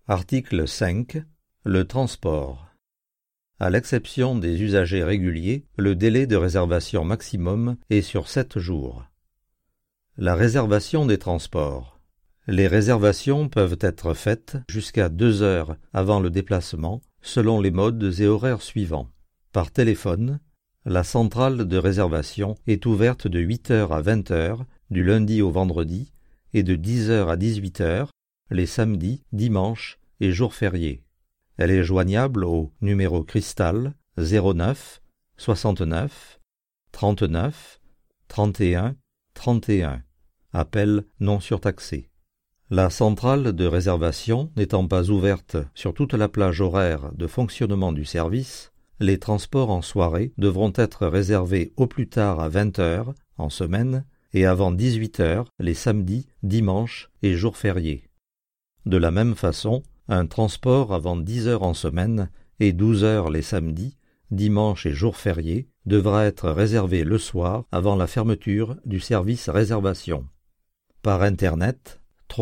Article 5. Le transport. À l'exception des usagers réguliers, le délai de réservation maximum est sur 7 jours. La réservation des transports. Les réservations peuvent être faites jusqu'à 2 heures avant le déplacement, selon les modes et horaires suivants. Par téléphone, la centrale de réservation est ouverte de 8 heures à 20 heures, du lundi au vendredi, et de 10 heures à 18 heures, les samedis, dimanches et jours fériés. Elle est joignable au numéro cristal 09 69 39 31 31. Appel non surtaxé. La centrale de réservation n'étant pas ouverte sur toute la plage horaire de fonctionnement du service, les transports en soirée devront être réservés au plus tard à 20 heures en semaine et avant 18 heures les samedis, dimanches et jours fériés. De la même façon, un transport avant 10 heures en semaine et 12 heures les samedis, dimanches et jours fériés devra être réservé le soir avant la fermeture du service réservation. Par Internet,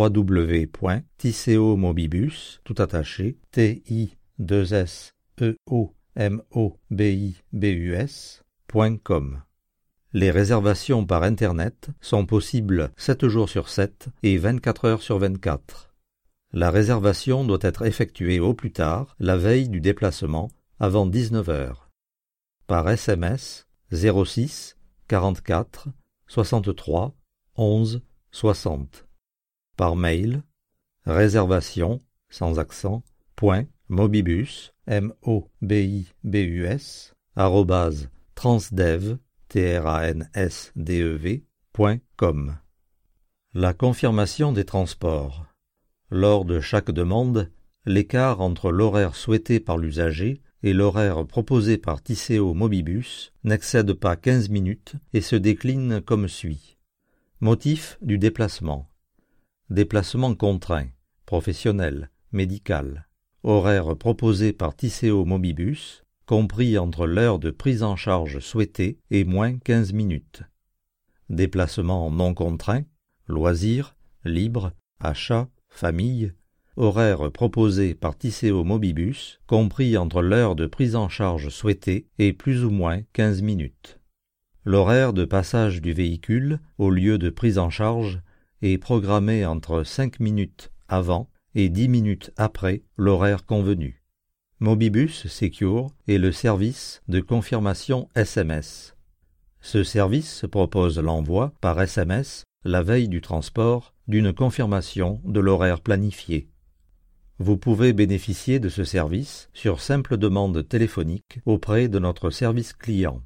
www.tiseomobibus, tout attaché, TISEOMOBIBUS.com. Les réservations par Internet sont possibles 7 jours sur 7 et 24 heures sur 24. La réservation doit être effectuée au plus tard la veille du déplacement avant 19 heures. Par SMS 06 44 63 11 60. Par mail réservation sans accent .mobibus MOBIBUS @transdev.com. La confirmation des transports. Lors de chaque demande, l'écart entre l'horaire souhaité par l'usager et l'horaire proposé par Tiseo Mobibus n'excède pas 15 minutes et se décline comme suit. Motif du déplacement. Déplacement contraint, professionnel, médical. Horaire proposé par Tiseo Mobibus, compris entre l'heure de prise en charge souhaitée et moins 15 minutes. Déplacement non contraint, loisirs, libre, achat, famille, horaire proposé par Tiseo Mobibus, compris entre l'heure de prise en charge souhaitée et plus ou moins 15 minutes. L'horaire de passage du véhicule au lieu de prise en charge est programmé entre 5 minutes avant et 10 minutes après l'horaire convenu. Mobibus Secure est le service de confirmation SMS. Ce service propose l'envoi par SMS la veille du transport d'une confirmation de l'horaire planifié. Vous pouvez bénéficier de ce service sur simple demande téléphonique auprès de notre service client.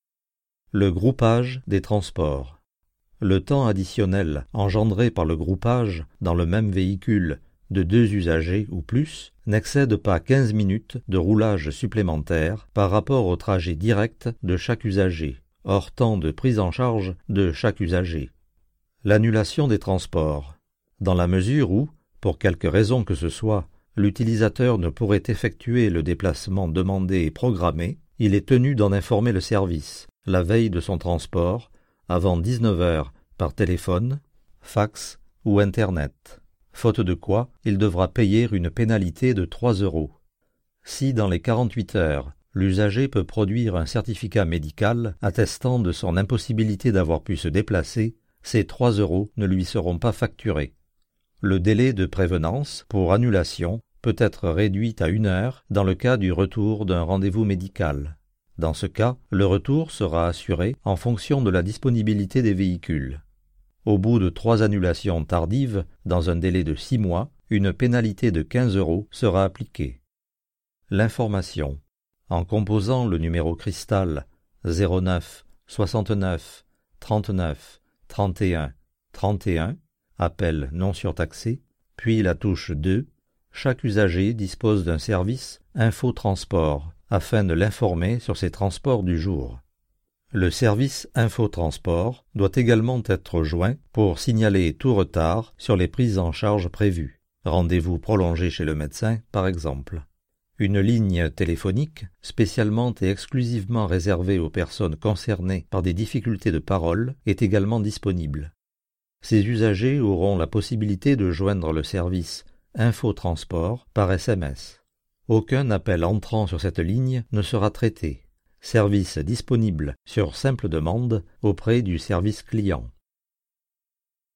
Le groupage des transports. Le temps additionnel engendré par le groupage dans le même véhicule de 2 usagers ou plus n'excède pas 15 minutes de roulage supplémentaire par rapport au trajet direct de chaque usager, hors temps de prise en charge de chaque usager. L'annulation des transports. Dans la mesure où, pour quelque raison que ce soit, l'utilisateur ne pourrait effectuer le déplacement demandé et programmé, il est tenu d'en informer le service, la veille de son transport, avant 19 heures, par téléphone, fax ou Internet. Faute de quoi, il devra payer une pénalité de 3 €. Si dans les 48 heures, l'usager peut produire un certificat médical attestant de son impossibilité d'avoir pu se déplacer, ces 3 € ne lui seront pas facturés. Le délai de prévenance pour annulation peut être réduit à 1 heure dans le cas du retour d'un rendez-vous médical. Dans ce cas, le retour sera assuré en fonction de la disponibilité des véhicules. Au bout de 3 annulations tardives, dans un délai de 6 mois, une pénalité de 15 € sera appliquée. L'information. En composant le numéro cristal 09 69 39 31 31, appel non surtaxé, puis la touche 2, chaque usager dispose d'un service infotransport afin de l'informer sur ses transports du jour. Le service infotransport doit également être joint pour signaler tout retard sur les prises en charge prévues. Rendez-vous prolongé chez le médecin, par exemple. Une ligne téléphonique, spécialement et exclusivement réservée aux personnes concernées par des difficultés de parole, est également disponible. Ces usagers auront la possibilité de joindre le service infotransport par SMS. Aucun appel entrant sur cette ligne ne sera traité. Service disponible sur simple demande auprès du service client.